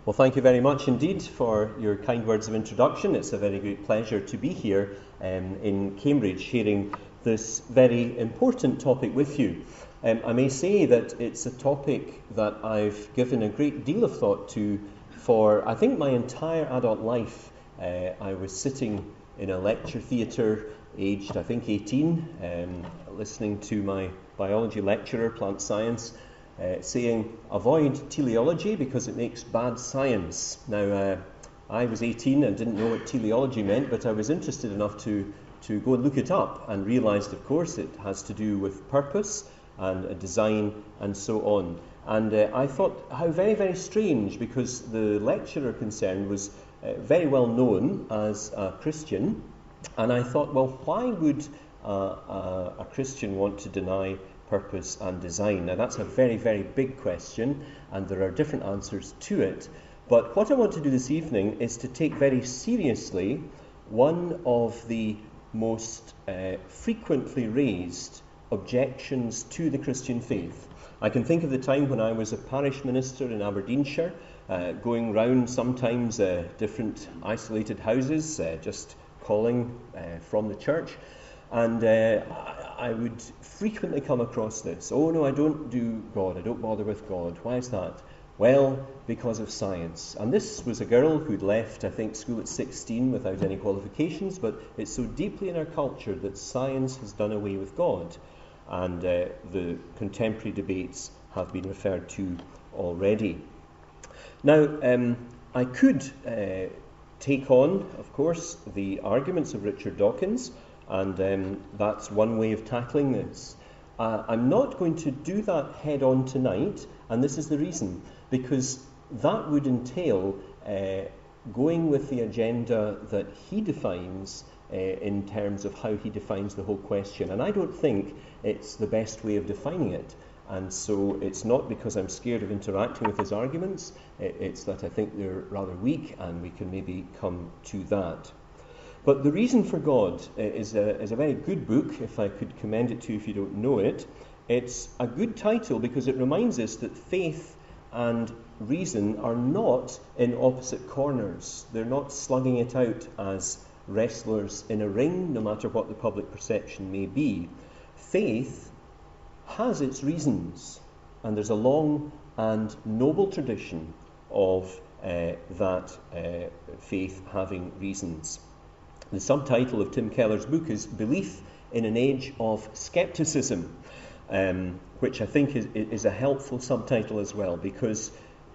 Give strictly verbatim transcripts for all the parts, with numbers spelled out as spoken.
Well, thank you very much indeed for your kind words of introduction. It's a very great pleasure to be here um, in Cambridge sharing this very important topic with you. Um, I may say that it's a topic that I've given a great deal of thought to for, I think, my entire adult life. Uh, I was sitting in a lecture theatre, aged, I think, eighteen, um, listening to my biology lecturer, plant science, Uh, saying, avoid teleology because it makes bad science. Now, uh, I was eighteen and didn't know what teleology meant, but I was interested enough to, to go and look it up and realised, of course, it has to do with purpose and uh, design and so on. And uh, I thought how very, very strange, because the lecturer concerned was uh, very well known as a Christian, and I thought, well, why would uh, a, a Christian want to deny purpose and design? Now, that's a very, very big question, and there are different answers to it. But what I want to do this evening is to take very seriously one of the most uh, frequently raised objections to the Christian faith. I can think of the time when I was a parish minister in Aberdeenshire, uh, going round sometimes uh, different isolated houses, uh, just calling uh, from the church. And uh, I would frequently come across this. Oh, no, I don't do God. I don't bother with God. Why is that? Well, because of science. And this was a girl who'd left, I think, school at sixteen without any qualifications, but it's so deeply in our culture that science has done away with God. And uh, the contemporary debates have been referred to already. Now, um, I could uh, take on, of course, the arguments of Richard Dawkins, and um, that's one way of tackling this. Uh, I'm not going to do that head on tonight, and this is the reason, because that would entail uh, going with the agenda that he defines uh, in terms of how he defines the whole question. And I don't think it's the best way of defining it. And so it's not because I'm scared of interacting with his arguments, it's that I think they're rather weak, and we can maybe come to that. But The Reason for God is a, is a very good book, if I could commend it to you if you don't know it. It's a good title because it reminds us that faith and reason are not in opposite corners. They're not slugging it out as wrestlers in a ring, no matter what the public perception may be. Faith has its reasons, and there's a long and noble tradition of uh, that uh, faith having reasons. The subtitle of Tim Keller's book is Belief in an Age of Skepticism, um, which I think is, is a helpful subtitle as well, because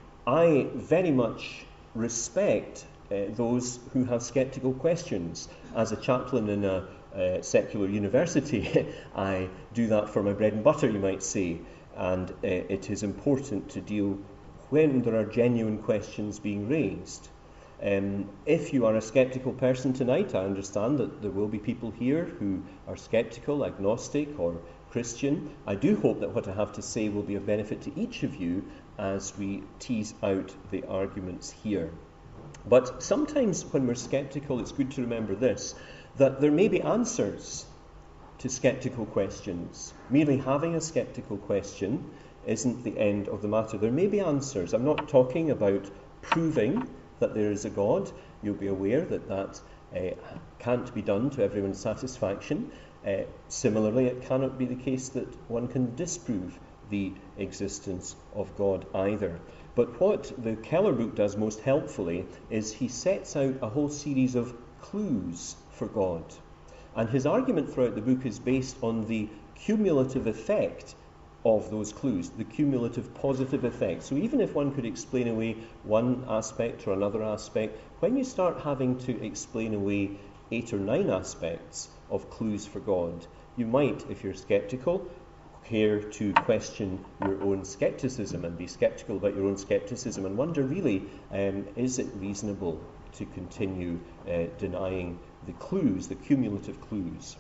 I very much respect uh, those who have skeptical questions. As a chaplain in a uh, secular university, I do that for my bread and butter, you might say, and uh, it is important to deal when there are genuine questions being raised. Um, if you are a skeptical person tonight, I understand that there will be people here who are skeptical, agnostic, or Christian. I do hope that what I have to say will be of benefit to each of you as we tease out the arguments here. But sometimes when we're skeptical, it's good to remember this, that there may be answers to skeptical questions. Merely having a skeptical question isn't the end of the matter. There may be answers. I'm not talking about proving that there is a God. You'll be aware that that uh, can't be done to everyone's satisfaction. Uh, similarly, it cannot be the case that one can disprove the existence of God either. But what the Keller book does most helpfully is he sets out a whole series of clues for God. And his argument throughout the book is based on the cumulative effect of those clues, the cumulative positive effect. So even if one could explain away one aspect or another aspect, when you start having to explain away eight or nine aspects of clues for God, you might, if you're skeptical, care to question your own skepticism and be skeptical about your own skepticism and wonder, really, um, is it reasonable to continue uh, denying the clues, the cumulative clues?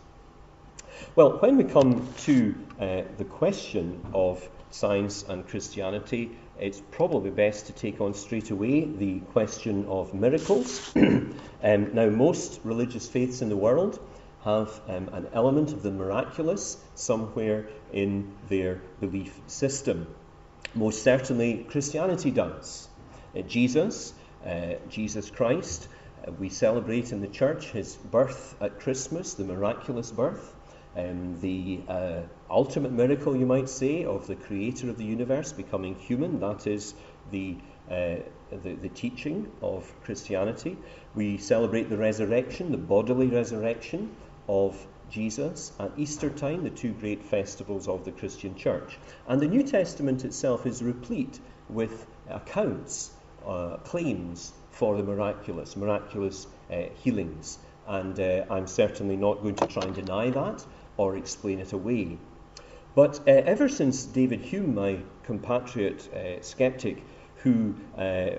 Well, when we come to uh, the question of science and Christianity, it's probably best to take on straight away the question of miracles. um, now, most religious faiths in the world have um, an element of the miraculous somewhere in their belief system. Most certainly Christianity does. uh, Jesus, uh, Jesus Christ. Uh, we celebrate in the church his birth at Christmas, the miraculous birth, um, the uh, ultimate miracle, you might say, of the creator of the universe becoming human. That is the Uh, the, the teaching of Christianity. We celebrate the resurrection, the bodily resurrection of Jesus at Easter time, the two great festivals of the Christian church. And the New Testament itself is replete with accounts, uh, claims for the miraculous, miraculous uh, healings. And uh, I'm certainly not going to try and deny that or explain it away. But uh, ever since David Hume, my compatriot uh, skeptic, who uh,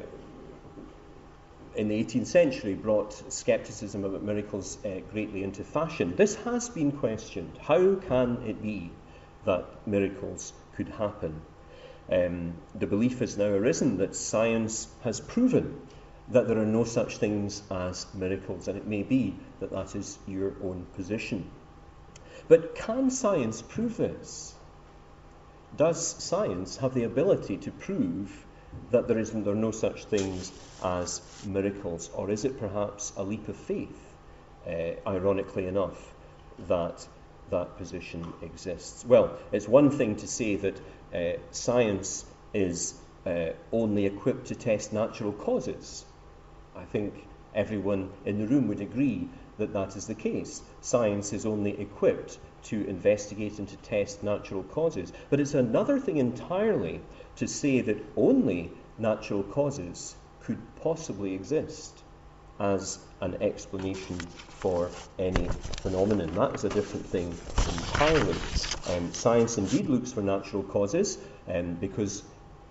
in the eighteenth century brought skepticism about miracles uh, greatly into fashion, this has been questioned. How can it be that miracles could happen? Um, the belief has now arisen that science has proven that there are no such things as miracles, and it may be that that is your own position. But can science prove this? Does science have the ability to prove that there isn't there are no such things as miracles, or is it perhaps a leap of faith, uh, ironically enough, that that position exists? Well, it's one thing to say that uh, science is uh, only equipped to test natural causes. I think everyone in the room would agree that that is the case. Science is only equipped to investigate and to test natural causes. But it's another thing entirely to say that only natural causes could possibly exist as an explanation for any phenomenon. That is a different thing entirely. Um, science indeed looks for natural causes um, because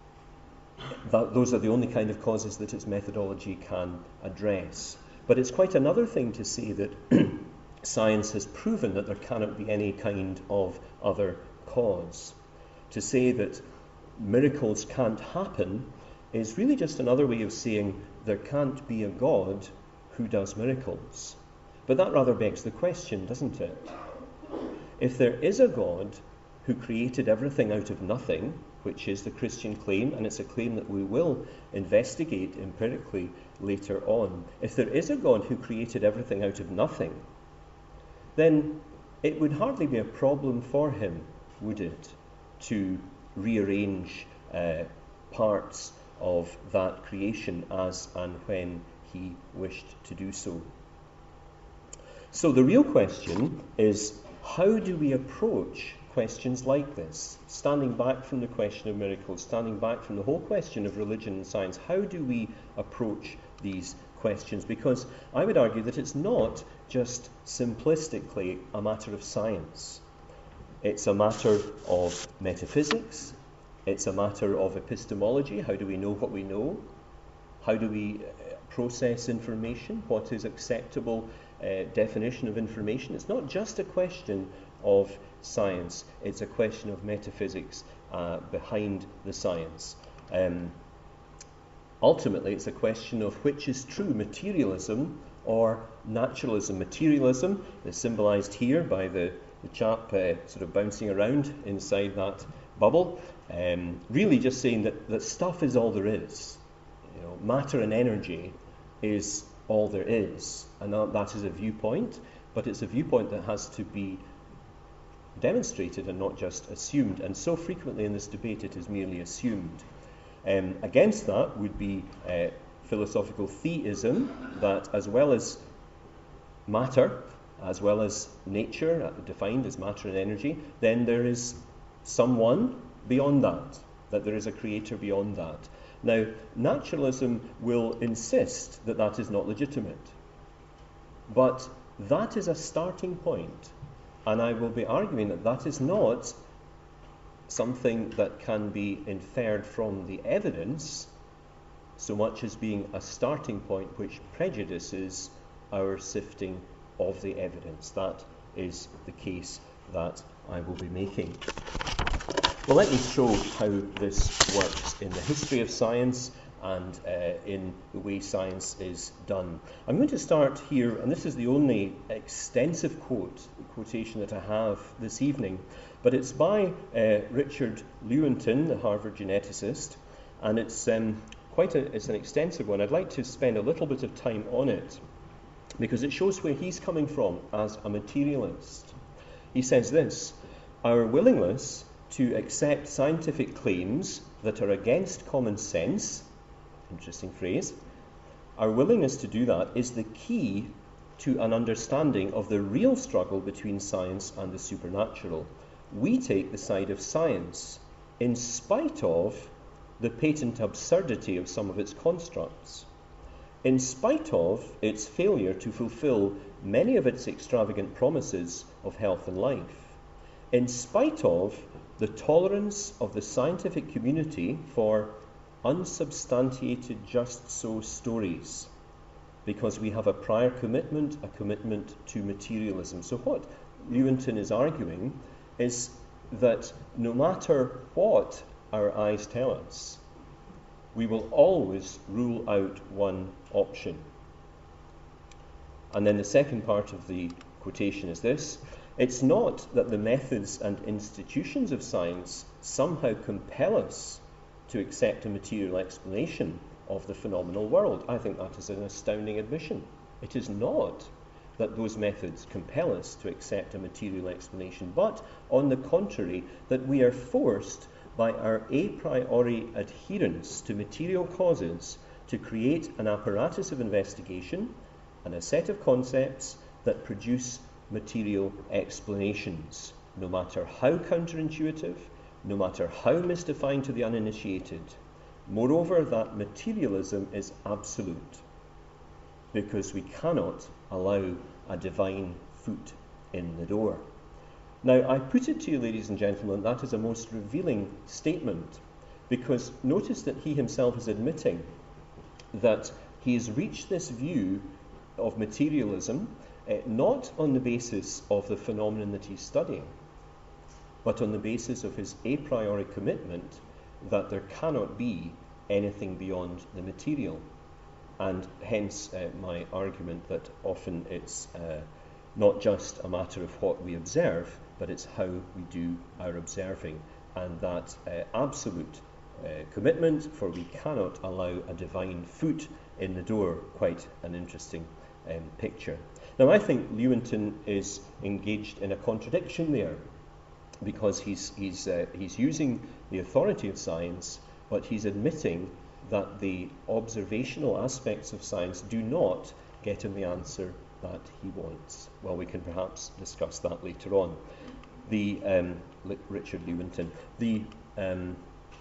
that, those are the only kind of causes that its methodology can address. But it's quite another thing to say that science has proven that there cannot be any kind of other cause. To say that miracles can't happen is really just another way of saying there can't be a God who does miracles. But that rather begs the question, doesn't it? If there is a God who created everything out of nothing, which is the Christian claim, and it's a claim that we will investigate empirically later on, if there is a God who created everything out of nothing, then it would hardly be a problem for him, would it, to rearrange uh, parts of that creation as and when he wished to do so. So the real question is, how do we approach questions like this? Standing back from the question of miracles, standing back from the whole question of religion and science, how do we approach these questions? Because I would argue that it's not just simplistically a matter of science. It's a matter of metaphysics. It's a matter of epistemology. How do we know what we know? How do we process information? What is acceptable uh, definition of information? It's not just a question of science. It's a question of metaphysics uh, behind the science. Um, ultimately, it's a question of which is true, materialism or naturalism. Materialism is symbolized here by the, the chap uh, sort of bouncing around inside that bubble, um, really just saying that, that stuff is all there is. You know, matter and energy is all there is, and that, that is a viewpoint, but it's a viewpoint that has to be demonstrated and not just assumed, and so frequently in this debate it is merely assumed. Um, against that would be uh, philosophical theism, that as well as matter, as well as nature, uh, defined as matter and energy, then there is someone beyond that, that there is a creator beyond that. Now, naturalism will insist that that is not legitimate, but that is a starting point, and I will be arguing that that is not something that can be inferred from the evidence so much as being a starting point which prejudices our sifting of the evidence. That is the case that I will be making. Well, let me show how this works in the history of science and uh, in the way science is done. I'm going to start here, and this is the only extensive quote, quotation that I have this evening, but it's by uh, Richard Lewontin, the Harvard geneticist, and it's um, quite a, it's an extensive one. I'd like to spend a little bit of time on it because it shows where he's coming from as a materialist. He says this: our willingness to accept scientific claims that are against common sense, interesting phrase, our willingness to do that is the key to an understanding of the real struggle between science and the supernatural. We take the side of science in spite of the patent absurdity of some of its constructs, in spite of its failure to fulfill many of its extravagant promises of health and life, in spite of the tolerance of the scientific community for unsubstantiated just-so stories, because we have a prior commitment, a commitment to materialism. So what Lewontin is arguing is that no matter what our eyes tell us, we will always rule out one option. And then the second part of the quotation is this: it's not that the methods and institutions of science somehow compel us to accept a material explanation of the phenomenal world. I think that is an astounding admission. It is not that those methods compel us to accept a material explanation, but on the contrary, that we are forced by our a priori adherence to material causes to create an apparatus of investigation and a set of concepts that produce material explanations, no matter how counterintuitive, no matter how mystifying to the uninitiated. Moreover, that materialism is absolute, because we cannot allow a divine foot in the door. Now, I put it to you, ladies and gentlemen, that is a most revealing statement, because notice that he himself is admitting that he has reached this view of materialism uh, not on the basis of the phenomenon that he's studying, but on the basis of his a priori commitment that there cannot be anything beyond the material. And hence uh, my argument that often it's uh, not just a matter of what we observe, but it's how we do our observing. And that uh, absolute uh, commitment, for we cannot allow a divine foot in the door. Quite an interesting um, picture. Now, I think Lewontin is engaged in a contradiction there, because he's, he's, uh, he's using the authority of science, but he's admitting that the observational aspects of science do not get him the answer that he wants. Well, we can perhaps discuss that later on. The um, Richard Lewontin. The um,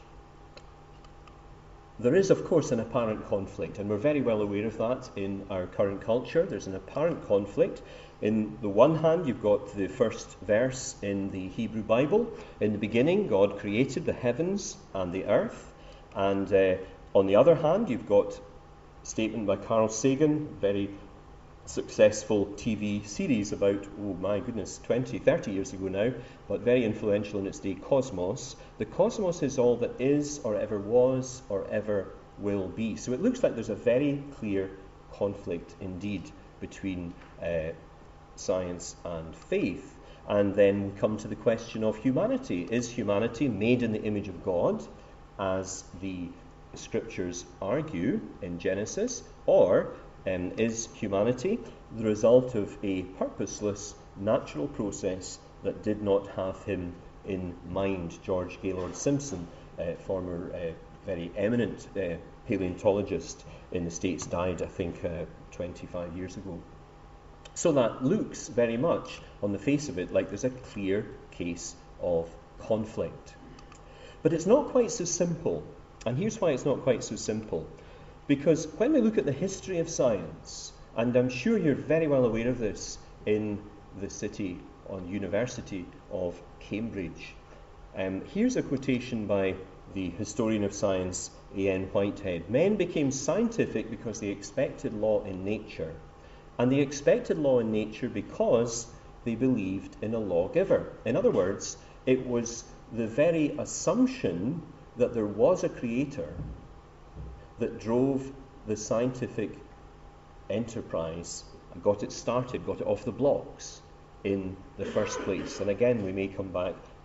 there is, of course, an apparent conflict, and we're very well aware of that in our current culture. There's an apparent conflict. In the one hand, you've got the first verse in the Hebrew Bible. In the beginning, God created the heavens and the earth. And uh, on the other hand, you've got a statement by Carl Sagan, very successful T V series about, oh my goodness, twenty, thirty years ago now, but very influential in its day, Cosmos. The cosmos is all that is, or ever was, or ever will be. So it looks like there's a very clear conflict indeed between uh, science and faith. And then we come to the question of humanity. Is humanity made in the image of God, as the scriptures argue in Genesis, or um, is humanity the result of a purposeless natural process that did not have him in mind? George Gaylord Simpson, uh, former uh, very eminent uh, paleontologist in the States, died, I think, uh, twenty-five years ago. So that looks very much, on the face of it, like there's a clear case of conflict. But it's not quite so simple. And here's why it's not quite so simple. Because when we look at the history of science, and I'm sure you're very well aware of this in the city or University of Cambridge, um, here's a quotation by the historian of science, A N Whitehead. Men became scientific because they expected law in nature. And they expected law in nature because they believed in a lawgiver. In other words, it was the very assumption that there was a creator that drove the scientific enterprise and got it started, got it off the blocks in the first place. And again, we may come back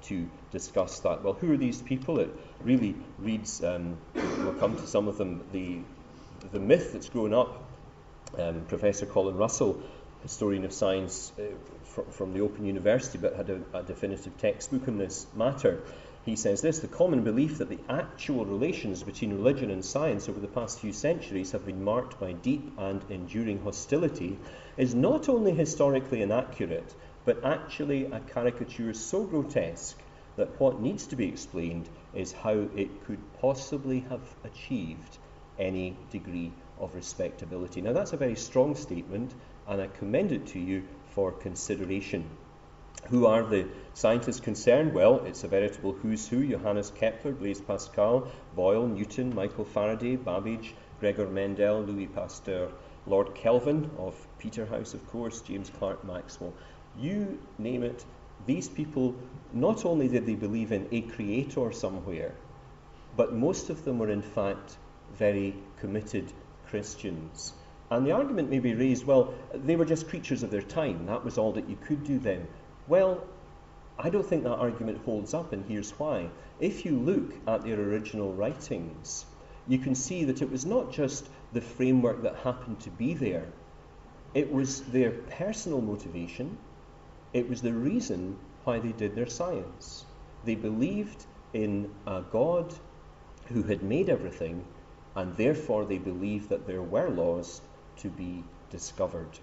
to discuss that. Well, who are these people? It really reads, um, we'll come to some of them, the, the myth that's grown up. Um, Professor Colin Russell, historian of science uh, fr- from the Open University, but had a, a definitive textbook on this matter. He says this: the common belief that the actual relations between religion and science over the past few centuries have been marked by deep and enduring hostility is not only historically inaccurate, but actually a caricature so grotesque that what needs to be explained is how it could possibly have achieved any degree of respectability. Now, that's a very strong statement, and I commend it to you for consideration. Who are the scientists concerned? Well, it's a veritable who's who: Johannes Kepler, Blaise Pascal, Boyle, Newton, Michael Faraday, Babbage, Gregor Mendel, Louis Pasteur, Lord Kelvin of Peterhouse, of course, James Clerk Maxwell. You name it, these people, not only did they believe in a creator somewhere, but most of them were in fact very committed Christians. And the argument may be raised, well, they were just creatures of their time. That was all that you could do then. Well, I don't think that argument holds up, and here's why. If you look at their original writings, you can see that it was not just the framework that happened to be there. It was their personal motivation. It was the reason why they did their science. They believed in a God who had made everything, and therefore they believed that there were laws to be discovered.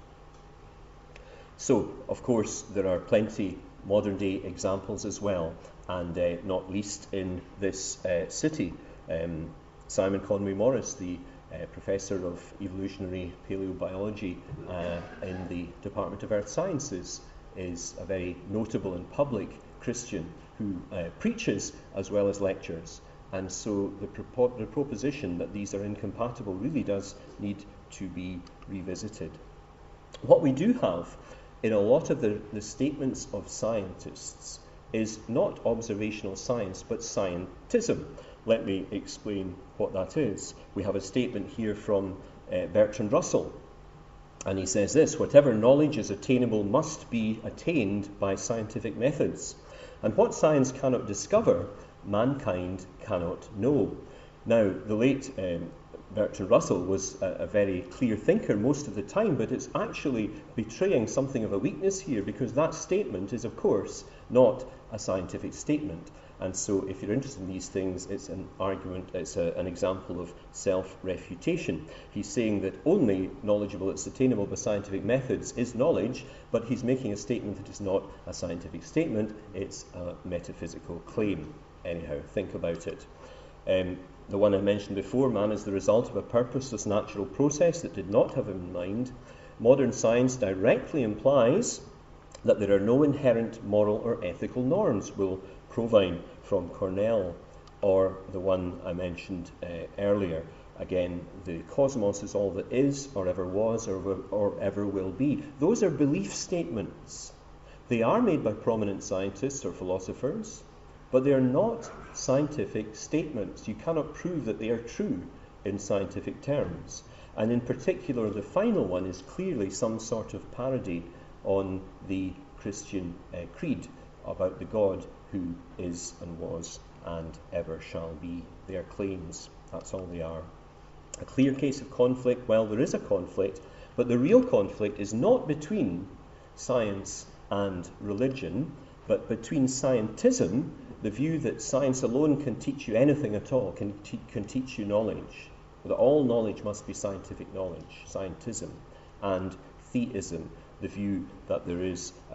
So, of course, there are plenty modern-day examples as well, and uh, not least in this uh, city. Um, Simon Conway Morris, the uh, professor of evolutionary paleobiology uh, in the Department of Earth Sciences, is a very notable and public Christian who uh, preaches as well as lectures. And so the, propo- the proposition that these are incompatible really does need to be revisited. What we do have in a lot of the, the statements of scientists is not observational science, but scientism. Let me explain what that is. We have a statement here from uh, Bertrand Russell, and he says this: whatever knowledge is attainable must be attained by scientific methods, and what science cannot discover, mankind cannot know. Now, the late um, Bertrand Russell was a, a very clear thinker most of the time, but it's actually betraying something of a weakness here, because that statement is, of course, not a scientific statement. And so if you're interested in these things, it's an argument, it's a, an example of self-refutation. He's saying that only knowledgeable that's attainable by scientific methods is knowledge, but he's making a statement that is not a scientific statement, it's a metaphysical claim. Anyhow, think about it. Um, the one I mentioned before, man is the result of a purposeless natural process that did not have him in mind. Modern science directly implies that there are no inherent moral or ethical norms, will Provine from Cornell, or the one I mentioned uh, earlier. Again, the cosmos is all that is, or ever was, or, or ever will be. Those are belief statements. They are made by prominent scientists or philosophers, but they are not scientific statements. You cannot prove that they are true in scientific terms. And in particular, the final one is clearly some sort of parody on the Christian uh, creed about the God who is and was and ever shall be. They are claims. That's all they are. A clear case of conflict. Well, there is a conflict, but the real conflict is not between science and religion, but between scientism, the view that science alone can teach you anything at all, can, te- can teach you knowledge, that all knowledge must be scientific knowledge, scientism, and theism, the view that there is a,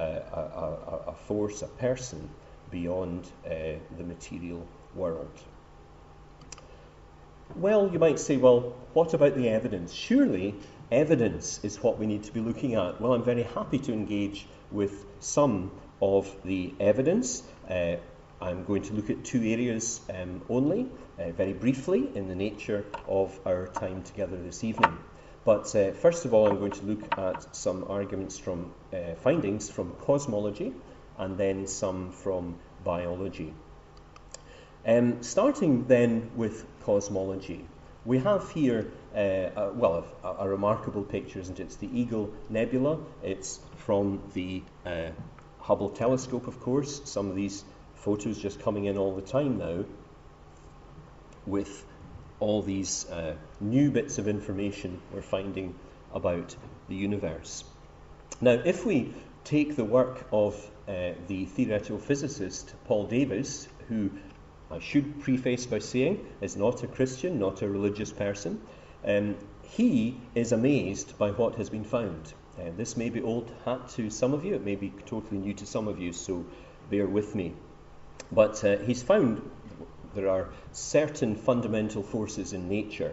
a, a force, a person, beyond uh, the material world. Well, you might say, well, what about the evidence? Surely evidence is what we need to be looking at. Well, I'm very happy to engage with some of the evidence. Uh, I'm going to look at two areas um, only, uh, very briefly, in the nature of our time together this evening. But uh, first of all, I'm going to look at some arguments from uh, findings from cosmology, and then some from biology. Um, starting then with cosmology, we have here, uh, a, well, a, a remarkable picture, isn't it? It's the Eagle Nebula. It's from the uh, Hubble telescope, of course. Some of these photos just coming in all the time now with all these uh, new bits of information we're finding about the universe. Now, if we take the work of uh, the theoretical physicist Paul Davies, who I should preface by saying is not a Christian, not a religious person, um, he is amazed by what has been found. Uh, this may be old hat to some of you, it may be totally new to some of you, so bear with me. But uh, he's found there are certain fundamental forces in nature,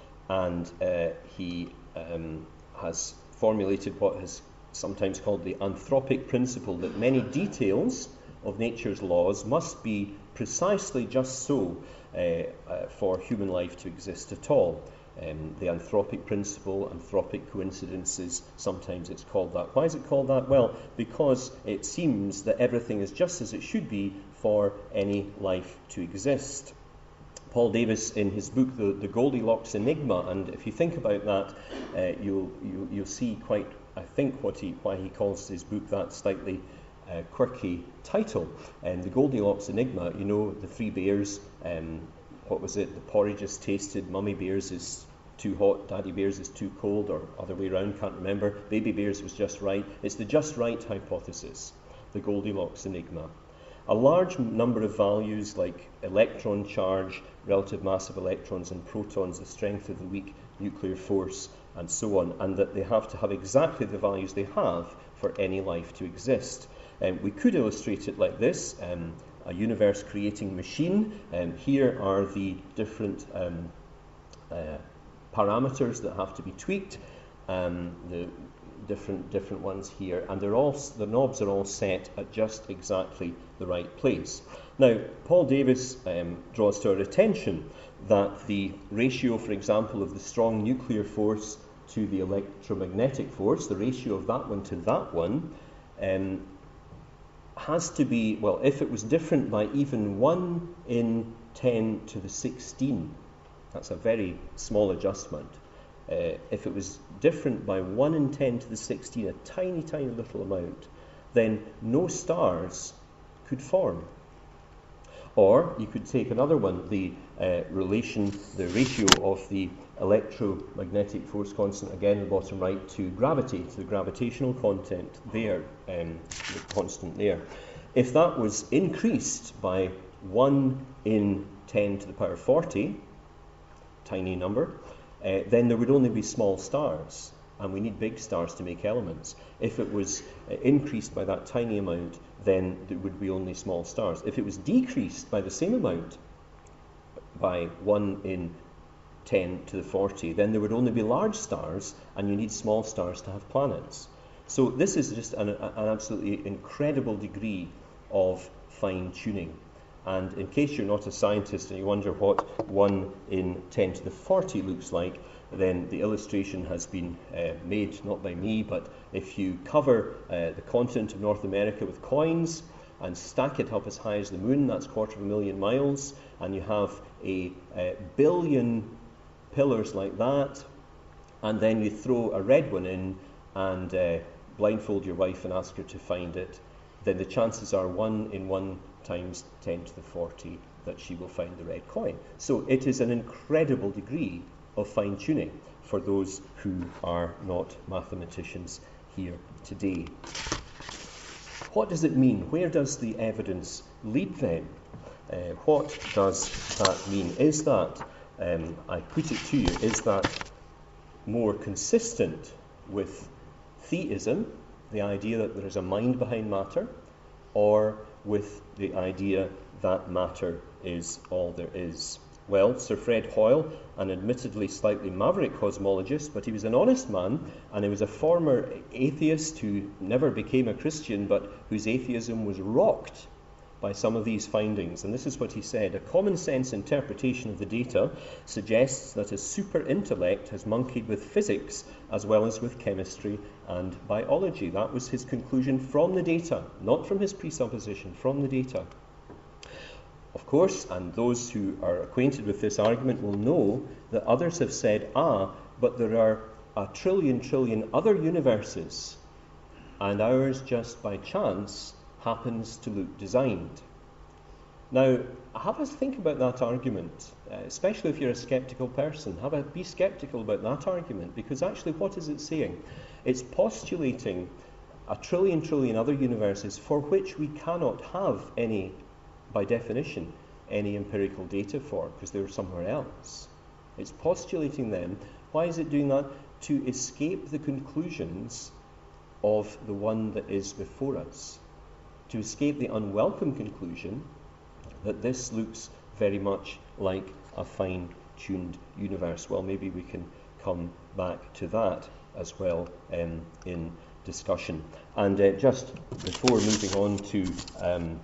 and uh, he um, has formulated what is sometimes called the anthropic principle, that many details of nature's laws must be precisely just so uh, uh, for human life to exist at all. Um, the anthropic principle, anthropic coincidences, sometimes it's called that. Why is it called that? Well, because it seems that everything is just as it should be for any life to exist. Paul Davies, in his book, The, the Goldilocks Enigma, and if you think about that, uh, you'll, you, you'll see quite, I think, what he, why he calls his book that slightly uh, quirky title. And The Goldilocks Enigma, you know, the three bears, um, what was it, the porridge is tasted, mummy bears is too hot, daddy bears is too cold, or other way around, can't remember, baby bears was just right. It's the just right hypothesis, the Goldilocks Enigma. A large number of values like electron charge, relative mass of electrons and protons, the strength of the weak nuclear force, and so on, and that they have to have exactly the values they have for any life to exist. Um, we could illustrate it like this, um, a universe creating machine. Um, here are the different um, uh, parameters that have to be tweaked, um, the different different ones here, and they're all, the knobs are all set at just exactly the right place. Now, Paul Davies um, draws to our attention that the ratio, for example, of the strong nuclear force to the electromagnetic force, the ratio of that one to that one, um, has to be, well, if it was different by even one in ten to the sixteen, that's a very small adjustment. Uh, if it was different by one in ten to the sixteen, a tiny, tiny little amount, then no stars could form. Or you could take another one, the uh, relation, the ratio of the electromagnetic force constant, again in the bottom right, to gravity, to the gravitational content there, um, the constant there. If that was increased by one in ten to the power forty, tiny number, uh, then there would only be small stars, and we need big stars to make elements. If it was uh, increased by that tiny amount, then there would be only small stars. If it was decreased by the same amount, by one in ten to the forty, then there would only be large stars, and you need small stars to have planets. So this is just an, an absolutely incredible degree of fine-tuning. And in case you're not a scientist and you wonder what one in ten to the forty looks like, then the illustration has been uh, made, not by me, but if you cover uh, the continent of North America with coins and stack it up as high as the moon, that's a quarter of a million miles, and you have a, a billion pillars like that, and then you throw a red one in and uh, blindfold your wife and ask her to find it, then the chances are one in one times ten to the forty that she will find the red coin. So it is an incredible degree of fine-tuning for those who are not mathematicians here today. What does it mean? Where does the evidence lead then? Uh, what does that mean? Is that, um, I put it to you, is that more consistent with theism, the idea that there is a mind behind matter, or with the idea that matter is all there is? Well, Sir Fred Hoyle, an admittedly slightly maverick cosmologist, but he was an honest man, and he was a former atheist who never became a Christian, but whose atheism was rocked by some of these findings. And this is what he said: a common sense interpretation of the data suggests that a super intellect has monkeyed with physics as well as with chemistry and biology. That was his conclusion from the data, not from his presupposition, from the data. Of course, and those who are acquainted with this argument will know that others have said, ah, but there are a trillion trillion other universes, and ours just by chance happens to look designed. Now, have a think about that argument, uh, especially if you're a sceptical person. Have a, be sceptical about that argument, because actually what is it saying? It's postulating a trillion trillion other universes for which we cannot have any, by definition, any empirical data for, because they're somewhere else. It's postulating them. Why is it doing that? To escape the conclusions of the one that is before us. To escape the unwelcome conclusion that this looks very much like a fine-tuned universe. Well, maybe we can come back to that as well um, in discussion. And uh, just before moving on to um,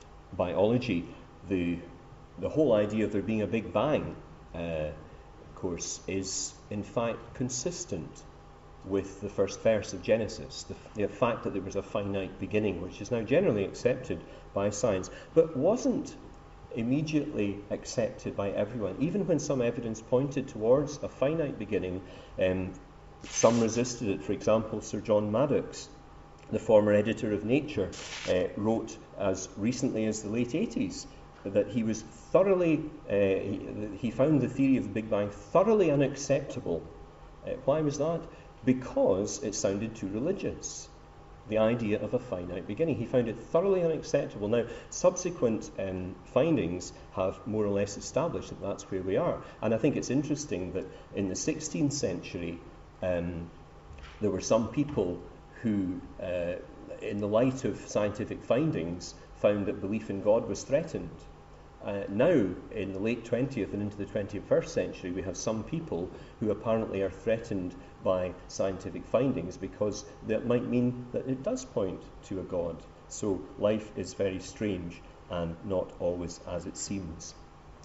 biology, the the whole idea of there being a Big Bang, uh, of course, is in fact consistent with the first verse of Genesis, the, the fact that there was a finite beginning, which is now generally accepted by science, but wasn't immediately accepted by everyone. Even when some evidence pointed towards a finite beginning, um, some resisted it. For example, Sir John Maddox, the former editor of Nature, uh, wrote as recently as the late eighties that he was thoroughly, uh, he, he found the theory of the Big Bang thoroughly unacceptable. Uh, why was that? Because it sounded too religious. The idea of a finite beginning. He found it thoroughly unacceptable. Now, subsequent um, findings have more or less established that that's where we are. And I think it's interesting that in the sixteenth century, um, there were some people who, uh, in the light of scientific findings, found that belief in God was threatened. Uh, now, in the late twentieth and into the twenty-first century, we have some people who apparently are threatened by scientific findings because that might mean that it does point to a God. So life is very strange and not always as it seems.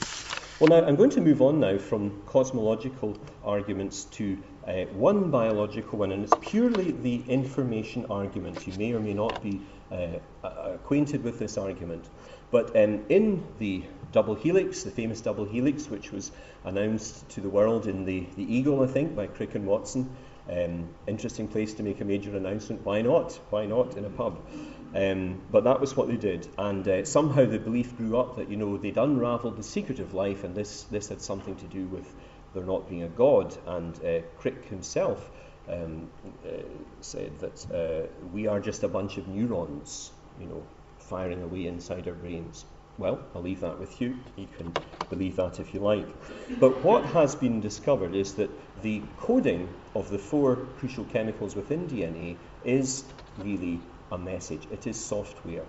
Well, now I'm going to move on now from cosmological arguments to uh, one biological one, and it's purely the information argument. You may or may not be uh, acquainted with this argument. But um, in the double helix, the famous double helix, which was announced to the world in the, the Eagle, I think, by Crick and Watson, um, interesting place to make a major announcement. Why not? Why not in a pub? Um, but that was what they did. And uh, somehow the belief grew up that, you know, they'd unravelled the secret of life, and this, this had something to do with there not being a God. And uh, Crick himself um, uh, said that uh, we are just a bunch of neurons, you know, firing away inside our brains. Well, I'll leave that with you. You can believe that if you like. But what has been discovered is that the coding of the four crucial chemicals within D N A is really a message. It is software.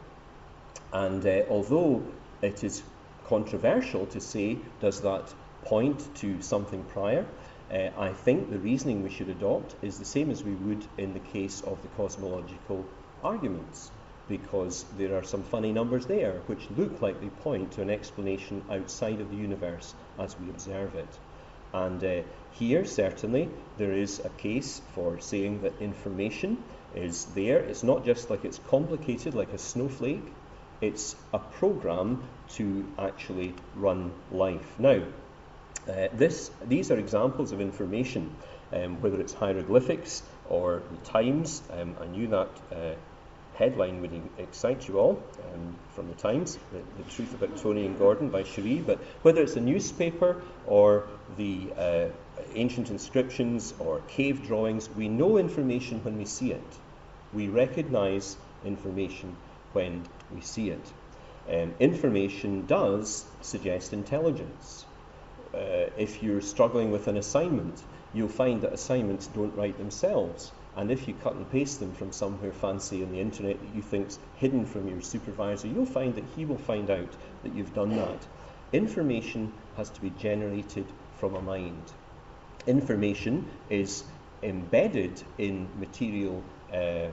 And uh, although it is controversial to say, does that point to something prior, uh, I think the reasoning we should adopt is the same as we would in the case of the cosmological arguments, because there are some funny numbers there which look like they point to an explanation outside of the universe as we observe it. And uh, here, certainly, there is a case for saying that information is there. It's not just like it's complicated, like a snowflake. It's a program to actually run life. Now, uh, this, these are examples of information, um, whether it's hieroglyphics or the Times. Um, I knew that uh, headline would excite you all, um, from the Times, the, the Truth About Tony and Gordon by Cherie. But whether it's a newspaper or the uh, ancient inscriptions or cave drawings, we know information when we see it. We recognize information when we see it. Um, information does suggest intelligence. Uh, if you're struggling with an assignment, you'll find that assignments don't write themselves. And if you cut and paste them from somewhere fancy on the internet that you think's hidden from your supervisor, you'll find that he will find out that you've done that. Information has to be generated from a mind. Information is embedded in material uh,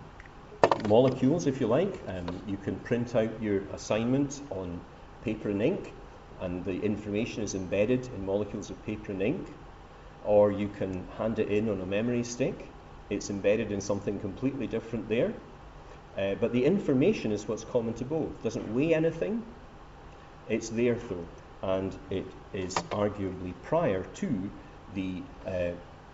molecules, if you like. Um, you can print out your assignment on paper and ink, and the information is embedded in molecules of paper and ink. Or you can hand it in on a memory stick. It's embedded in something completely different there. Uh, but the information is what's common to both. It doesn't weigh anything. It's there, though, and it is arguably prior to the uh,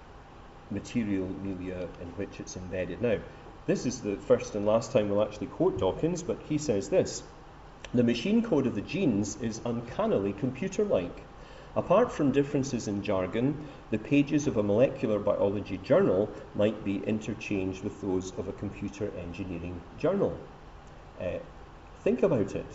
material milieu in which it's embedded. Now, this is the first and last time we'll actually quote Dawkins, but he says this: The machine code of the genes is uncannily computer-like. Apart from differences in jargon, the pages of a molecular biology journal might be interchanged with those of a computer engineering journal. Uh, think about it.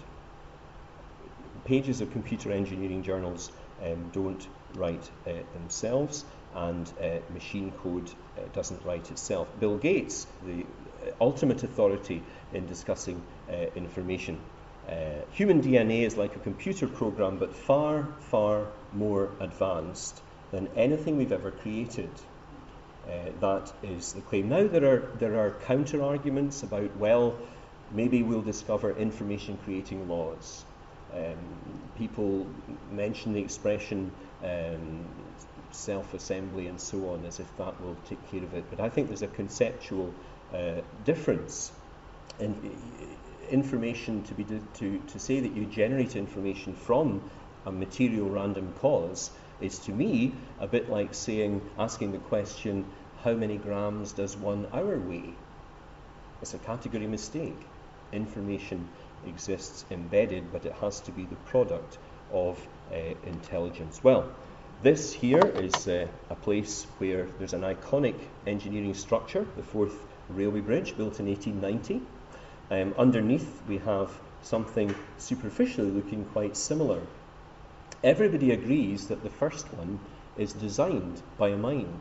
Pages of computer engineering journals um, don't write uh, themselves, and uh, machine code uh, doesn't write itself. Bill Gates, the ultimate authority in discussing uh, information. Uh, human D N A is like a computer program, but far, far more advanced than anything we've ever created. Uh, that is the claim. Now there are there are counter arguments about, well, maybe we'll discover information creating laws. Um, people mention the expression um, self-assembly and so on as if that will take care of it. But I think there's a conceptual uh, difference in information to be to to say that you generate information from a material random cause is, to me, a bit like saying, asking the question, how many grams does one hour weigh? It's a category mistake. Information exists embedded, but it has to be the product of uh, intelligence. Well, this here is uh, a place where there's an iconic engineering structure, the Forth Railway Bridge, built in eighteen ninety. Um, underneath we have something superficially looking quite similar. Everybody agrees that the first one is designed by a mind.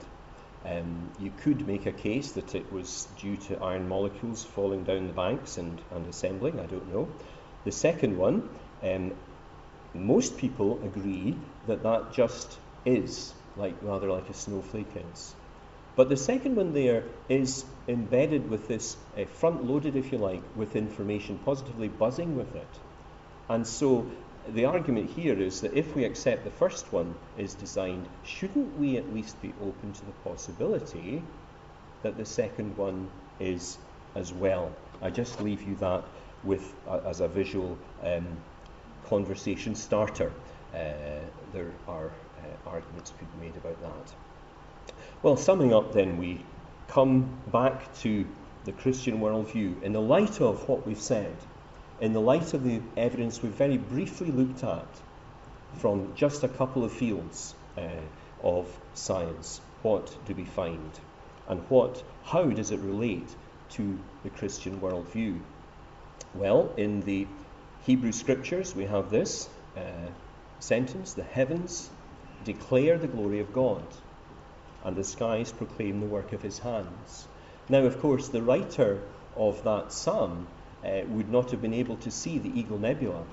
Um, you could make a case that it was due to iron molecules falling down the banks and, and assembling, I don't know. The second one, um, most people agree that that just is, like rather like a snowflake is. But the second one there is embedded with this, uh, front-loaded, if you like, with information, positively buzzing with it. And so the argument here is that if we accept the first one is designed, shouldn't we at least be open to the possibility that the second one is as well? I just leave you that with uh, as a visual um, conversation starter. Uh, there are uh, arguments could be made about that. Well, summing up then, we come back to the Christian worldview in the light of what we've said, in the light of the evidence we've very briefly looked at from just a couple of fields uh, of science. What do we find? And what, how does it relate to the Christian worldview? Well, in the Hebrew Scriptures we have this uh, sentence: the heavens declare the glory of God, and the skies proclaim the work of his hands. Now, of course, the writer of that psalm uh, would not have been able to see the Eagle Nebula.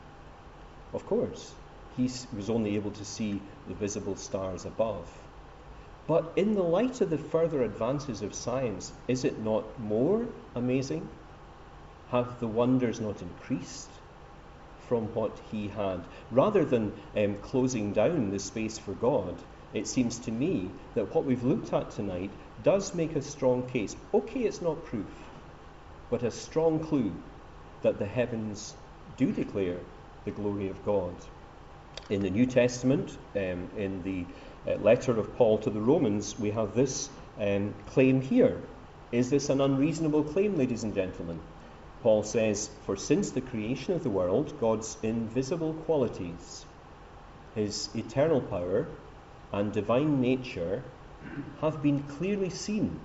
Of course, he was only able to see the visible stars above. But in the light of the further advances of science, is it not more amazing? Have the wonders not increased from what he had? Rather than um, closing down the space for God, it seems to me that what we've looked at tonight does make a strong case. Okay, it's not proof, but a strong clue that the heavens do declare the glory of God. In the New Testament, um, in the uh, letter of Paul to the Romans, we have this um, claim here. Is this an unreasonable claim, ladies and gentlemen? Paul says, "For since the creation of the world, God's invisible qualities, his eternal power and divine nature, have been clearly seen,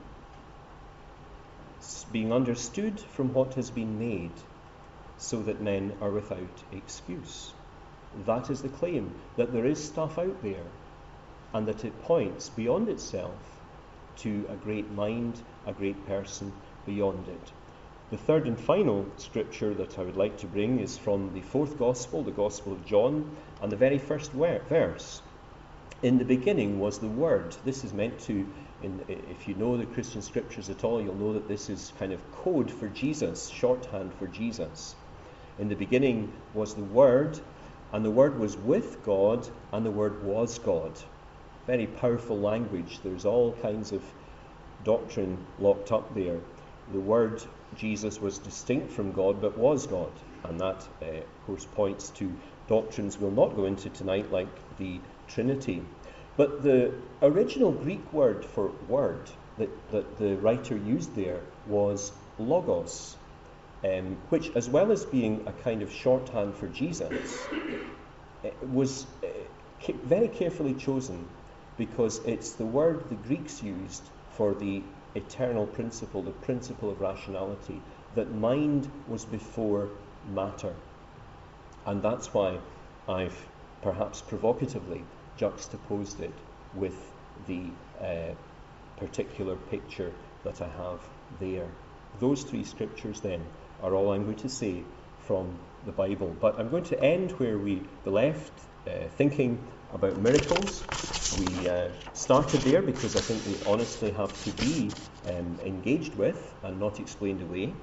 being understood from what has been made, so that men are without excuse." That is the claim, that there is stuff out there, and that it points beyond itself to a great mind, a great person beyond it. The third and final scripture that I would like to bring is from the fourth Gospel, the Gospel of John, and the very first verse. In the beginning was the Word. This is meant to, in, if you know the Christian scriptures at all, you'll know that this is kind of code for Jesus, shorthand for Jesus. In the beginning was the Word, and the Word was with God, and the Word was God. Very powerful language. There's all kinds of doctrine locked up there. The Word, Jesus, was distinct from God, but was God. And that, uh, of course, points to doctrines we'll not go into tonight, like the Trinity. But the original Greek word for word that, that the writer used there was logos. um, which, as well as being a kind of shorthand for Jesus, was uh, ca- very carefully chosen, because it's the word the Greeks used for the eternal principle, the principle of rationality, that mind was before matter. And that's why I've perhaps provocatively juxtaposed it with the uh, particular picture that I have there. Those three scriptures then are all I'm going to say from the Bible. But I'm going to end where we left, uh, thinking about miracles. We uh, started there because I think they honestly have to be um, engaged with and not explained away.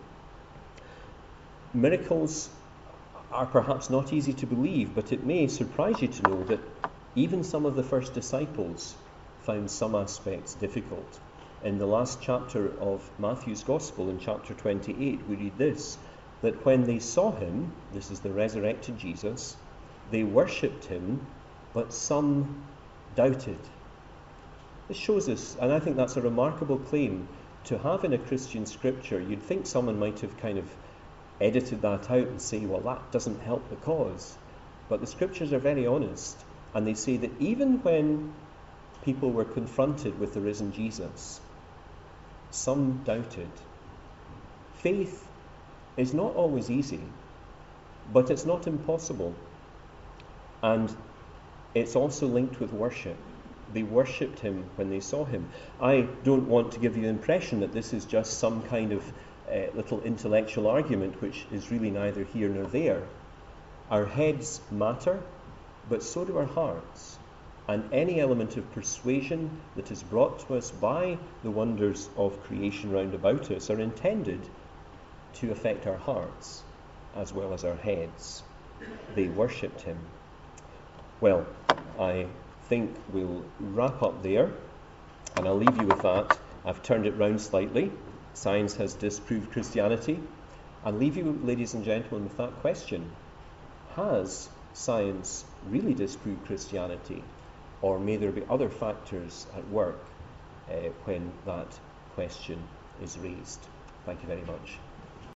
Miracles are perhaps not easy to believe, but it may surprise you to know that even some of the first disciples found some aspects difficult. In the last chapter of Matthew's Gospel, in chapter twenty-eight, we read this, that when they saw him, this is the resurrected Jesus, they worshipped him, but some doubted. This shows us, and I think that's a remarkable claim to have in a Christian scripture. You'd think someone might have kind of edited that out and say, well, that doesn't help the cause. But the scriptures are very honest, and they say that even when people were confronted with the risen Jesus, some doubted. Faith is not always easy, but it's not impossible. And it's also linked with worship. They worshipped him when they saw him. I don't want to give you the impression that this is just some kind of uh, little intellectual argument, which is really neither here nor there. Our heads matter, but so do our hearts. And any element of persuasion that is brought to us by the wonders of creation round about us are intended to affect our hearts as well as our heads. They worshipped him. Well, I think we'll wrap up there, and I'll leave you with that. I've turned it round slightly. Science has disproved Christianity. I'll leave you, ladies and gentlemen, with that question. Has science really disproved Christianity? Or may there be other factors at work uh, when that question is raised? Thank you very much.